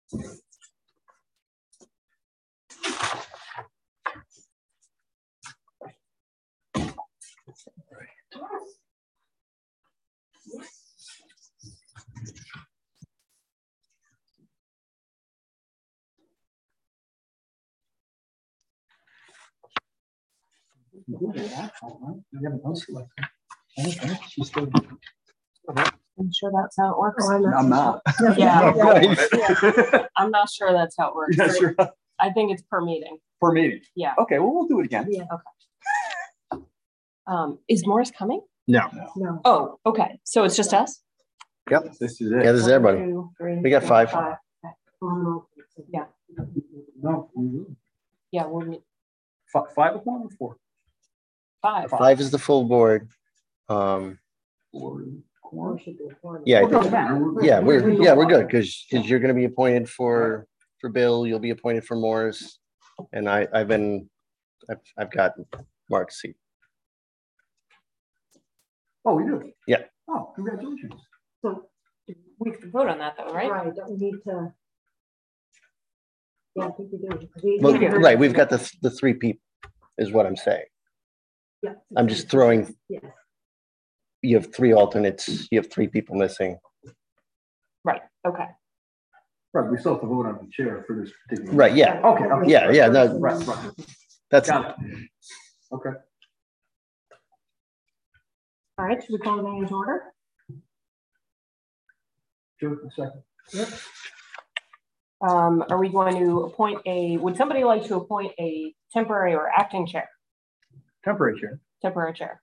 I'm sure that's how it works. Oh, I'm not. Yeah. Yeah. I'm not sure that's how it works. Yeah, sure. I think it's per meeting. Per meeting. Yeah. Okay, well, we'll do it again. Yeah. Okay. Is Morris coming? No. No. Oh, okay. So it's just us? Yep. This is it. Yeah, this is everybody. 1, 2, 3, We got 4, 5. 5. Okay. Yeah. No. Yeah, we'll meet 5 of 1 or 4? 5. 5 is the full board. 4. Yeah, Well, it doesn't matter. we're good because you're going to be appointed for Bill. You'll be appointed for Morris, and I've got Mark's seat. Oh, we do? Yeah. Oh, congratulations. So we have to vote on that though, right? Right, don't we need to? Yeah, I think we do. Well, right, we've got the 3 people, is what I'm saying. Yeah. I'm just throwing. Yes. You have 3 alternates. You have 3 people missing. Right. Okay. Right, we still have to vote on the chair for this particular. Right. Yeah. Okay. Yeah. No, Right. that's Got it. Okay. All right. Should we call the meeting to order? Sure, a second. Yep. Are we going to would somebody like to appoint a temporary or acting chair? Temporary chair. Temporary chair.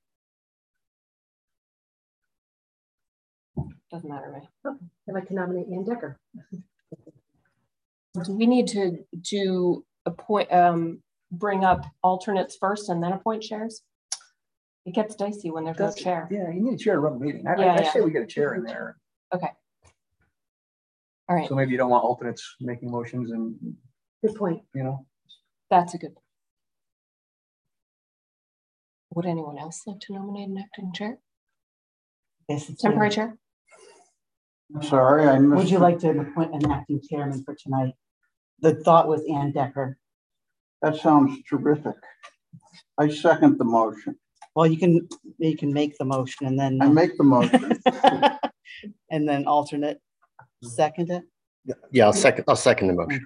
Doesn't matter to me. I'd like to nominate Ann Decker. Do we need to appoint, bring up alternates first and then appoint chairs? It gets dicey when there's no chair. Yeah, you need a chair to run the meeting. I say we get a chair in there. Okay. All right. So maybe you don't want alternates making motions and, Good point. you know. That's a good. Would anyone else like to nominate an acting chair? Yes, Temporary chair? I'm sorry, I missed. Would you like to appoint an acting chairman for tonight? The thought was Ann Decker. That sounds terrific. I second the motion. Well, you can make the motion and then I make the motion. and then alternate second it. yeah. I'll second the motion.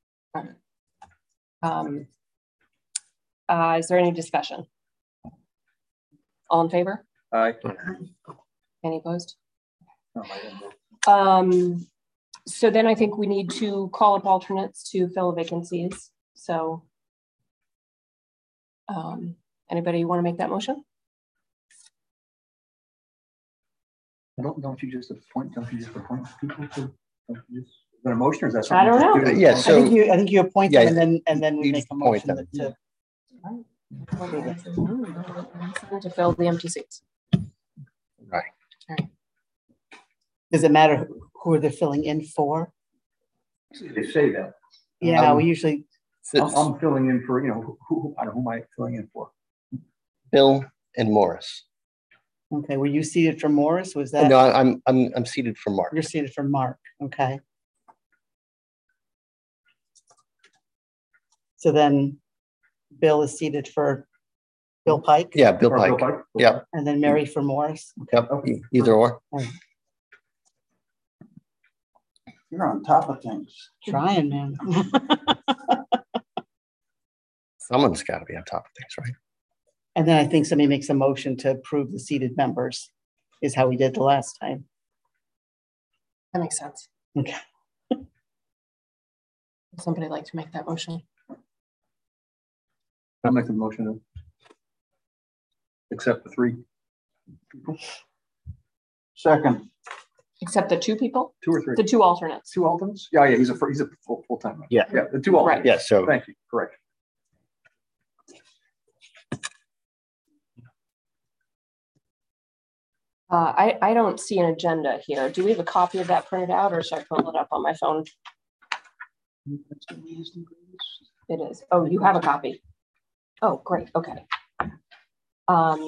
Okay. Is there any discussion? All in favor? Aye. Any opposed? No, I didn't vote. So then I think we need to call up alternates to fill vacancies. So anybody want to make that motion? Don't you just appoint people to? Is there a motion or is that something? I don't know. to do? Yeah, so- I think you appoint Yeah, them and then we you make a appoint motion them. To fill the empty seats. Right. All right. Does it matter who they're filling in for? They say that. Yeah, we usually. I'm filling in for, who am I filling in for? Bill and Morris. Okay, were you seated for Morris? Was that? No, I'm seated for Mark. You're seated for Mark. Okay. So then Bill is seated for Bill Pike. Yeah, Bill Or Pike. Pike? Yeah. And then Mary for Morris. Yep. Okay. Either or. You're on top of things. Trying, man. Someone's got to be on top of things, right? And then I think somebody makes a motion to approve the seated members, is how we did the last time. That makes sense. Okay. Would somebody like to make that motion? I'll make the motion to accept the 3 people. Second. Except the 2 people? 2 or 3? The 2 alternates. 2 alternates? Yeah, he's a full-time. Yeah. Yeah, the 2 alternates. Yeah. So Thank you. Correct. I don't see an agenda here. Do we have a copy of that printed out or should I pull it up on my phone? It is. Oh, you have a copy. Oh, great. Okay. All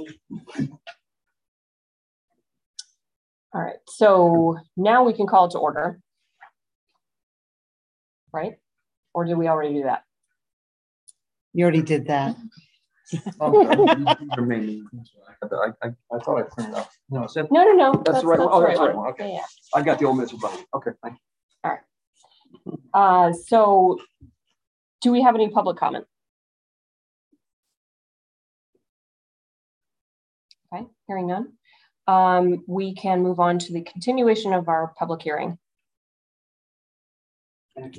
right. So now we can call it to order. right? Or did we already do that? You already did that. I thought I printed out. No, it said, No. That's the right one. Oh, that's the right one. Okay. Yeah. I got the old municipal body. Okay, thank you. So do we have any public comment? Okay, hearing none. We can move on to the continuation of our public hearing. Thank you.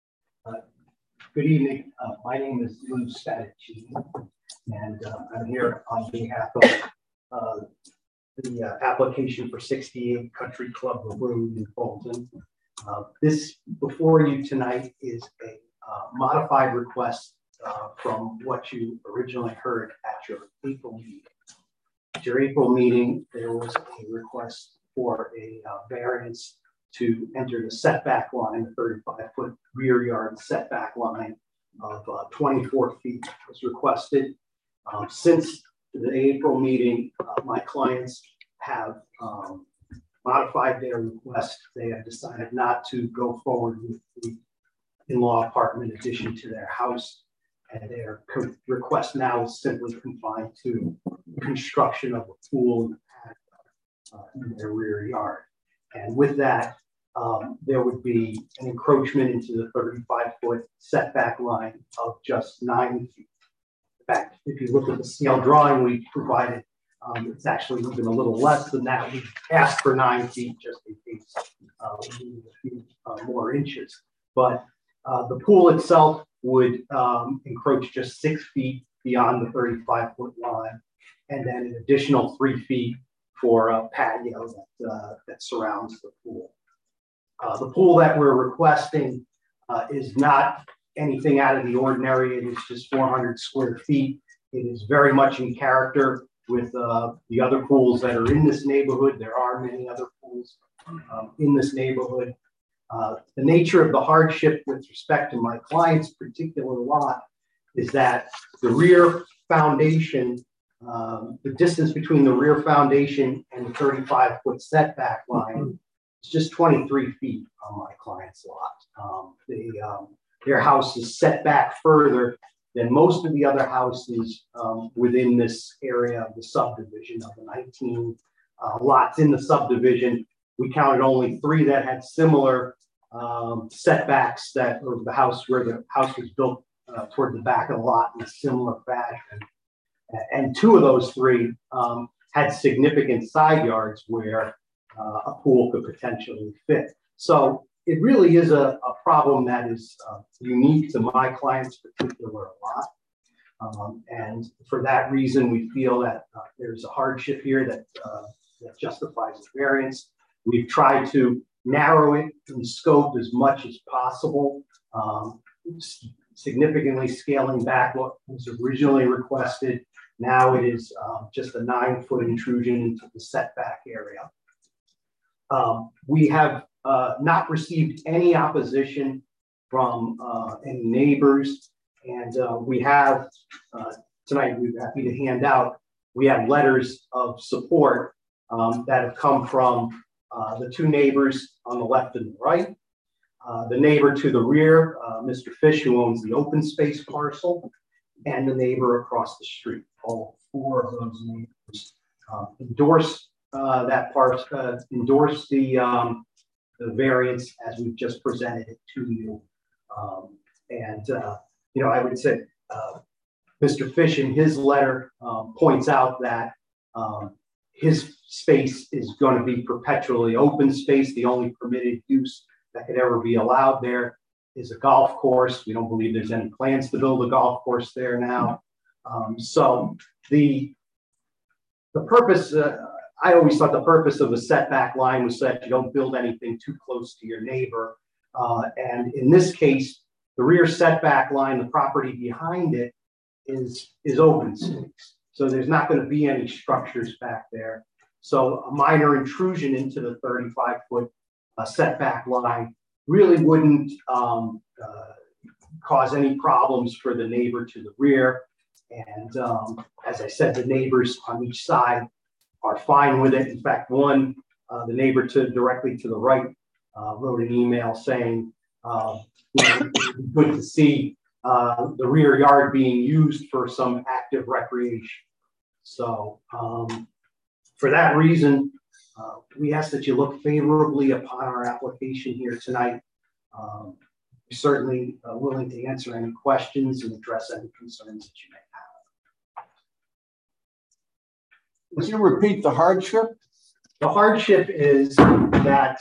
Good evening. My name is Lou Statici, and I'm here on behalf of the application for 68 Country Club Road in Bolton. This before you tonight is a modified request from what you originally heard at your April meeting. At your April meeting, there was a request for a variance to enter the setback line, 35-foot rear yard setback line of 24 feet was requested. Since the April meeting, my clients have modified their request. They have decided not to go forward with the in-law apartment addition to their house, and their request now is simply confined to construction of a pool in their rear yard. And with that, there would be an encroachment into the 35-foot setback line of just 9 feet. In fact, if you look at the scale drawing we provided, it's actually even a little less than that. We asked for 9 feet just in case we need a few more inches. But the pool itself would encroach just 6 feet beyond the 35-foot line, and then an additional 3 feet for a patio that surrounds the pool. The pool that we're requesting is not anything out of the ordinary. It is just 400 square feet. It is very much in character with the other pools that are in this neighborhood. There are many other pools in this neighborhood. The nature of the hardship with respect to my client's particular lot is that the rear foundation, the distance between the rear foundation and the 35-foot setback line is just 23 feet on my client's lot. Their house is set back further than most of the other houses within this area of the subdivision. Of the 19 lots in the subdivision, we counted only 3 that had similar setbacks that, or the house where the house was built toward the back of the lot in a similar fashion. And 2 of those 3 had significant side yards where a pool could potentially fit. So it really is a problem that is unique to my client's particular lot. And for that reason, we feel that there's a hardship here that justifies the variance. We've tried to narrow it in scope as much as possible, significantly scaling back what was originally requested. Now it is just a 9-foot intrusion into the setback area. We have not received any opposition from any neighbors, and we have tonight, we're happy to hand out, we have letters of support that have come from the 2 neighbors on the left and the right. The neighbor to the rear, Mr. Fish, who owns the open space parcel, and the neighbor across the street. All 4 of those neighbors endorse that part, endorse the variance as we've just presented it to you. You know, I would say Mr. Fish in his letter points out that his space is going to be perpetually open space. The only permitted use that could ever be allowed there is a golf course. We don't believe there's any plans to build a golf course there now. So the purpose, I always thought the purpose of a setback line was so that you don't build anything too close to your neighbor. And in this case, the rear setback line, the property behind it is open space. So there's not going to be any structures back there. So a minor intrusion into the 35-foot setback line really wouldn't cause any problems for the neighbor to the rear. And as I said, the neighbors on each side are fine with it. In fact, one, the neighbor directly to the right wrote an email saying, it's good to see the rear yard being used for some active recreation. So for that reason, we ask that you look favorably upon our application here tonight. We're certainly willing to answer any questions and address any concerns that you may have. Would you repeat the hardship? The hardship is that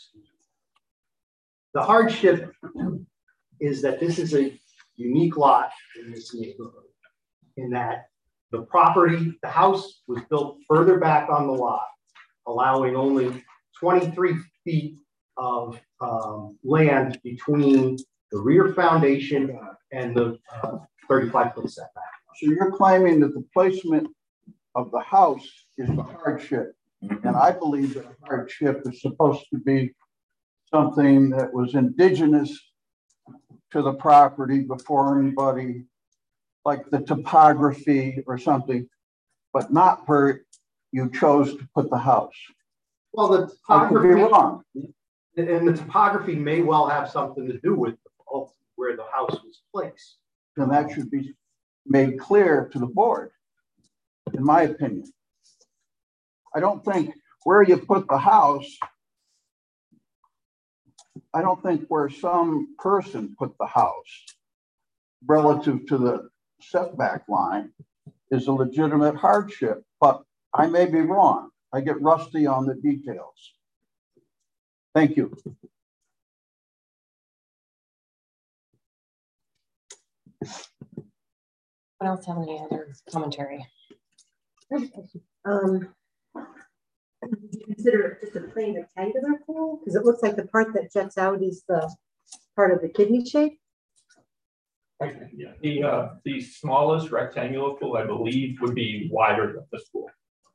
this is a unique lot in this neighborhood, in that the house was built further back on the lot, allowing only 23 feet of land between the rear foundation and the 35-foot setback. So you're claiming that the placement of the house is the hardship. And I believe that a hardship is supposed to be something that was indigenous to the property before anybody, like the topography or something, but not where you chose to put the house. Well, the topography, I could be wrong. And the topography may well have something to do with where the house was placed. Then that should be made clear to the board, in my opinion. I don't think where you put the house, I don't think where some person put the house relative to the setback line is a legitimate hardship, but I may be wrong. I get rusty on the details. Thank you. What else have any other commentary? Do you consider it just a plain rectangular pool? Because it looks like the part that juts out is the part of the kidney shape. Yeah, the smallest rectangular pool, I believe, would be wider than this pool.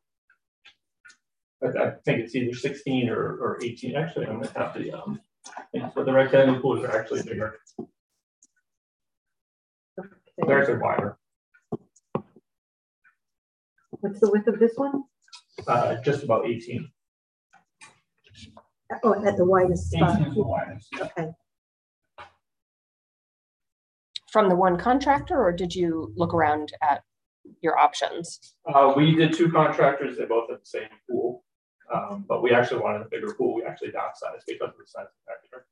I think it's either 16 or 18. Actually, I'm going to have to, but the rectangular pools are actually bigger. Okay. Theirs are wider. What's the width of this one? Just about 18. Oh, at the widest spot. 18 is the widest. Okay. From the one contractor, or did you look around at your options? We did 2 contractors. They both had the same pool, but we actually wanted a bigger pool. We actually downsized because of the size of the factor.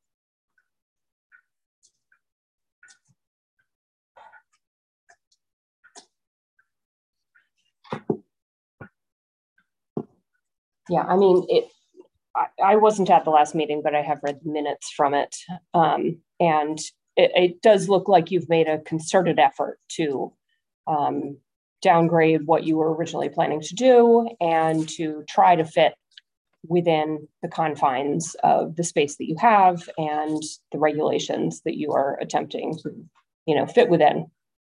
Yeah, I mean, I wasn't at the last meeting, but I have read minutes from it. And it does look like you've made a concerted effort to downgrade what you were originally planning to do and to try to fit within the confines of the space that you have and the regulations that you are attempting to, fit within.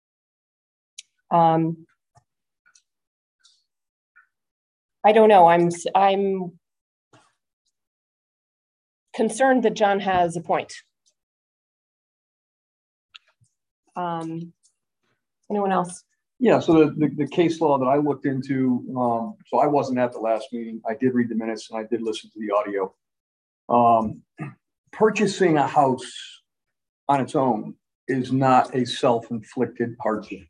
I don't know. I'm concerned that John has a point. Anyone else? Yeah, so the case law that I looked into, so I wasn't at the last meeting. I did read the minutes and I did listen to the audio. Purchasing a house on its own is not a self-inflicted hardship.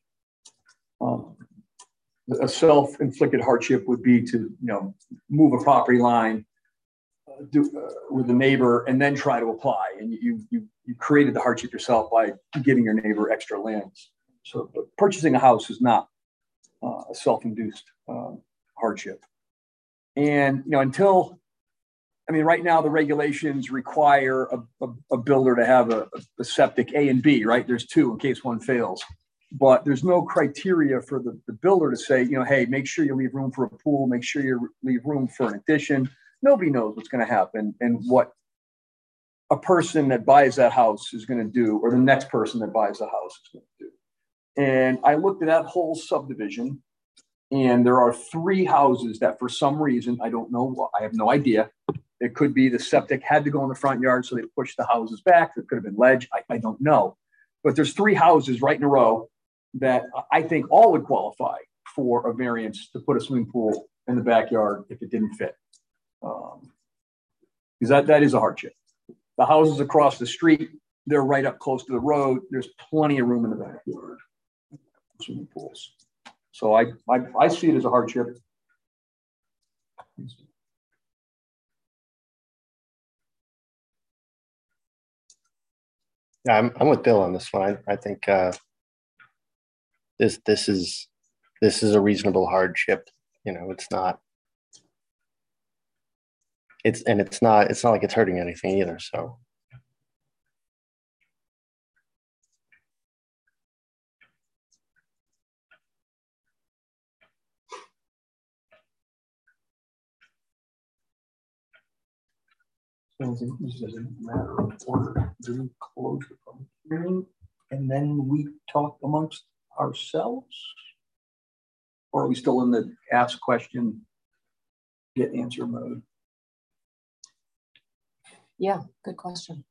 A self-inflicted hardship would be to, move a property line with a neighbor and then try to apply. And you created the hardship yourself by giving your neighbor extra lands. So purchasing a house is not a self-induced hardship. And, right now the regulations require a builder to have a septic A and B, right? There's 2 in case one fails. But there's no criteria for the builder to say, hey, make sure you leave room for a pool, make sure you leave room for an addition. Nobody knows what's going to happen and what a person that buys that house is going to do, or the next person that buys the house is going to do. And I looked at that whole subdivision, and there are 3 houses that for some reason, I don't know, I have no idea. It could be the septic had to go in the front yard, so they pushed the houses back. There could have been ledge. I don't know. But there's 3 houses right in a row that I think all would qualify for a variance to put a swimming pool in the backyard if it didn't fit. Because that is a hardship. The houses across the street they're right up close to the road. There's plenty of room in the backyard. Swimming pools. So I see it as a hardship. Yeah, I'm with Bill on this one. I think this is a reasonable hardship. You know, it's not like it's hurting anything either. So This doesn't matter of order. Do we close the public hearing and then we talk amongst ourselves? Or are we still in the ask question, get answer mode? Yeah, good question.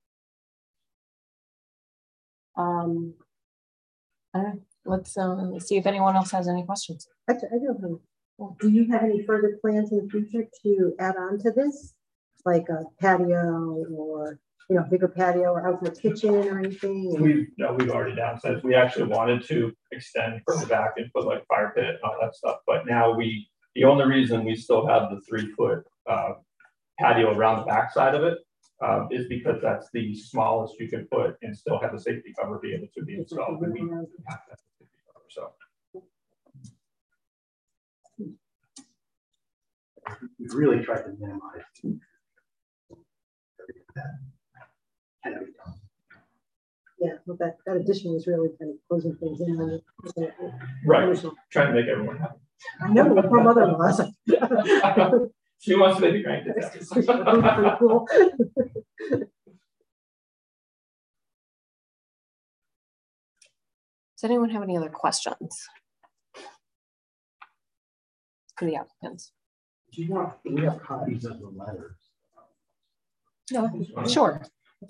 I don't know. Let's see if anyone else has any questions. I don't know. Well, do you have any further plans in the future to add on to this? Like a patio or, you know, bigger patio or outdoor kitchen or anything? We've already downsized. We actually wanted to extend further back and put like fire pit and all that stuff. But now the only reason we still have the 3-foot patio around the back side of it is because that's the smallest you can put and still have the safety cover be able to be installed. And we have that safety cover, so. We've really tried to minimize Yeah, well, that addition was really kind of closing things in. Right, trying to make everyone happy. I know, my poor mother-in-law. She wants to make the grandkids. Cool. Does anyone have any other questions for the applicants? Do you want, we have copies of the letters? No, sure.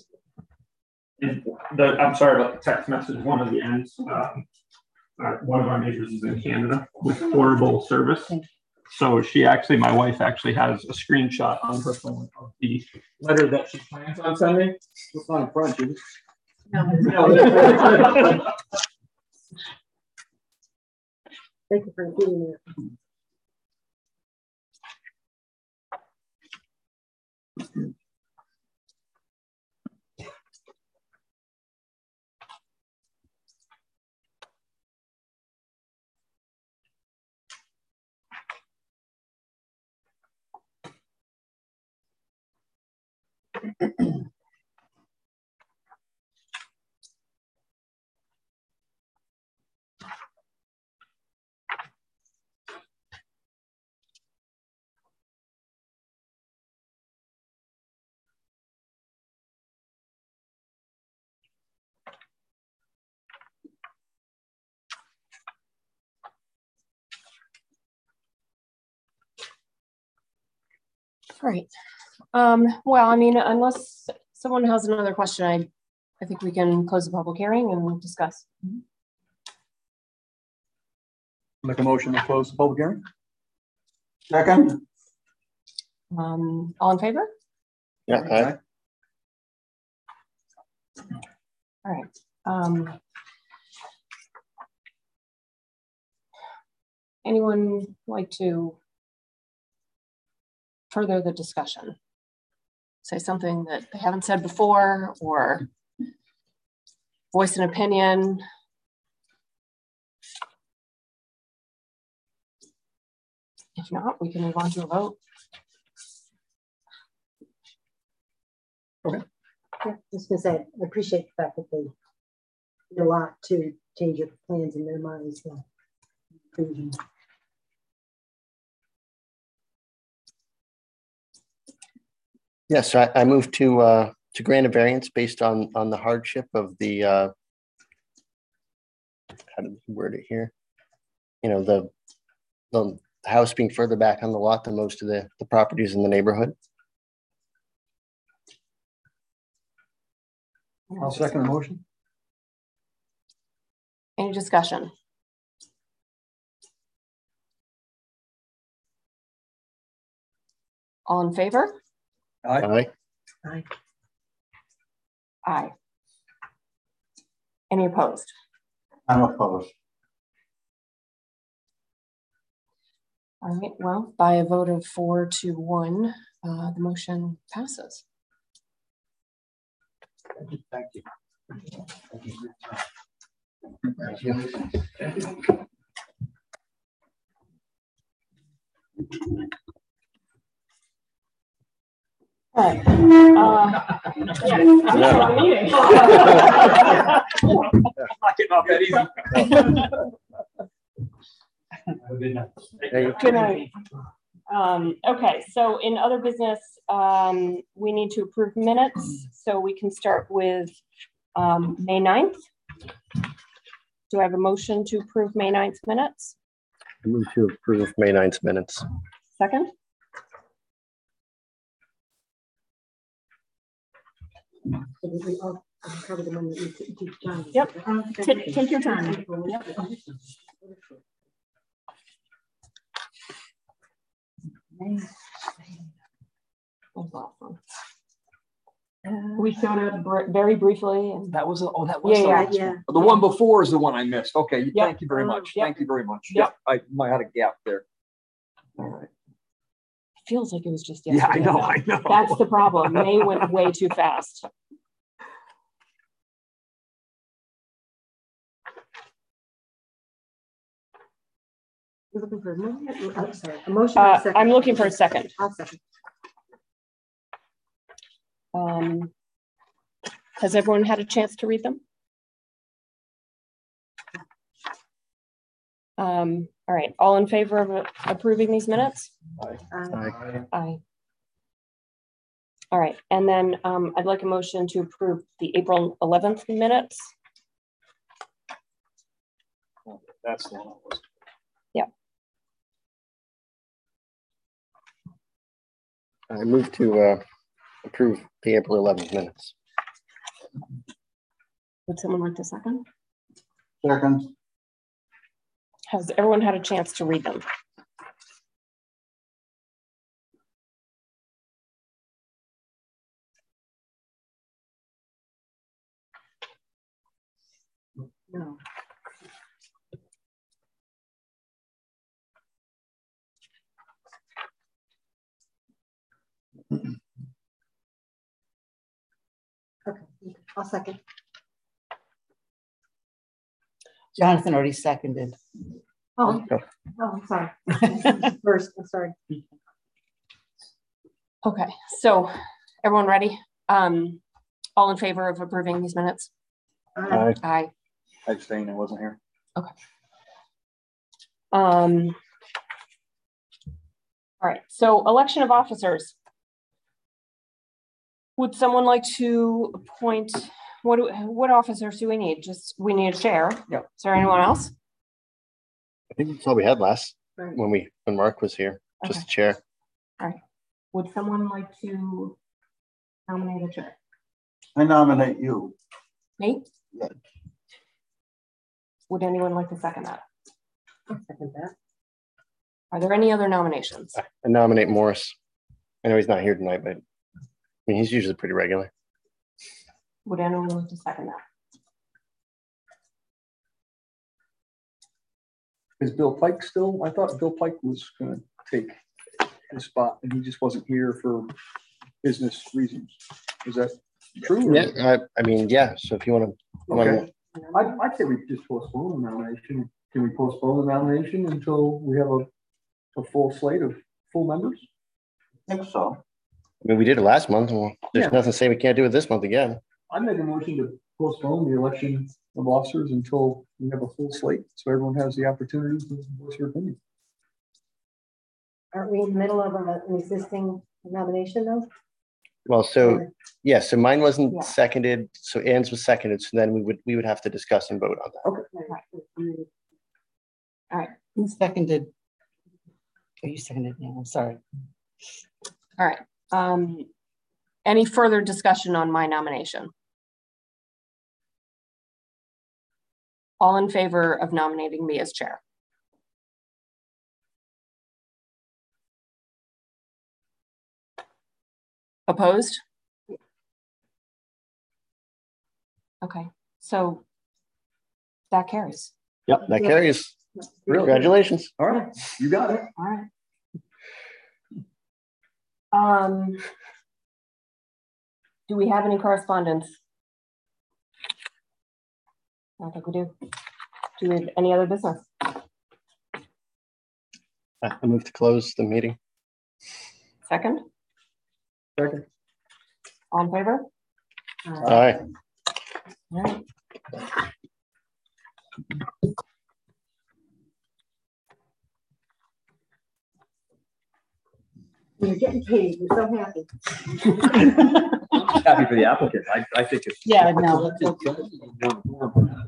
I'm sorry about the text message. One of the ends, one of our neighbors is in Canada with horrible service. So my wife actually has a screenshot on her phone of the letter that she plans on sending. It's not in front of you. No. Thank you for including that. All right. Well, I mean, unless someone has another question, I think we can close the public hearing and discuss. Make a motion to close the public hearing. Second. All in favor? yeah, Okay. All right. Anyone like to further the discussion? Say something that they haven't said before or voice an opinion. If not, we can move on to a vote. Okay. Yeah, just gonna say, I appreciate the fact that they did a lot to change your plans and minimize the intrusion. yes, I move to grant a variance based on the hardship of the how do we word it here? You know, the house being further back on the lot than most of the properties in the neighborhood. I'll second the motion. Any discussion? All in favor? Aye. Aye. Aye. Aye. Any opposed? I'm opposed. All right, well, by a vote of 4-1, the motion passes. Thank you. Thank you. All right. Yeah, I'm meeting. Not getting off that easy. Good night. Okay, so in other business, we need to approve minutes. So we can start with May 9th. Do I have a motion to approve May 9th minutes? I move to approve May 9th minutes. Second? Yep. Take your time. Yep. We showed up very briefly, and That was that was yeah. the one before is the one I missed. Okay, Yep. thank you very much. Yep. Thank you very much. Yep. I might have had a gap there. All right. feels like it was just Yeah, yesterday. I know. That's the problem. May went way too fast. You're looking for a motion? Oh, sorry. A motion or a second? I'm looking for a second. I'll second. Has everyone had a chance to read them? All right, all in favor of approving these minutes? Aye. Aye. All right, and then I'd like a motion to approve the April 11th minutes. That's the one. Yeah. I move to approve the April 11th minutes. Would someone like to second? Second. Has everyone had a chance to read them? No. Okay, I'll second. Jonathan already seconded. Oh, I'm sorry. First, I'm sorry. Okay, so everyone ready? All in favor of approving these minutes? Aye. Aye. I abstained. I wasn't here. Okay. All right, so election of officers. Would someone like to appoint, what officers do we need? We need a chair. Yep. Is there anyone else? I think that's all we had last Right. when Mark was here, just Okay. the chair. All right. Would someone like to nominate a chair? I nominate you. Me? Yeah. Would anyone like to second that? I'll second that. Are there any other nominations? I nominate Morris. I know he's not here tonight, but I mean, he's usually pretty regular. Would anyone like to second that? Is Bill Pike still? I thought Bill Pike was going to take his spot and he just wasn't here for business reasons. Is that true? Yeah, I mean, yeah. So if you want to, Okay. I'd say we just postpone the nomination. Can we postpone the nomination until we have a full slate of full members? I think so. I mean, we did it last month. And there's Yeah. nothing to say we can't do it this month again. I make a motion to postpone the election of officers until we have a full slate, so everyone has the opportunity to voice their opinion. Aren't we in the middle of an existing nomination though? Well, so yeah, so mine wasn't Yeah. seconded. So Ann's was seconded. So then we would have to discuss and vote on that. All right. Who seconded? Oh, you seconded, yeah, I'm sorry. All right. Any further discussion on my nomination? All in favor of nominating me as chair? Opposed? Okay, so That carries. Yep, that Yeah. carries. Really? Congratulations. All right, you got it. All right. Do we have any correspondence? I don't think we do. Do we have any other business? I move to close the meeting. Second? Second. All in favor? Aye. All right. You're getting paid, you're so happy. Happy for the applicant. I think it's. Yeah, no.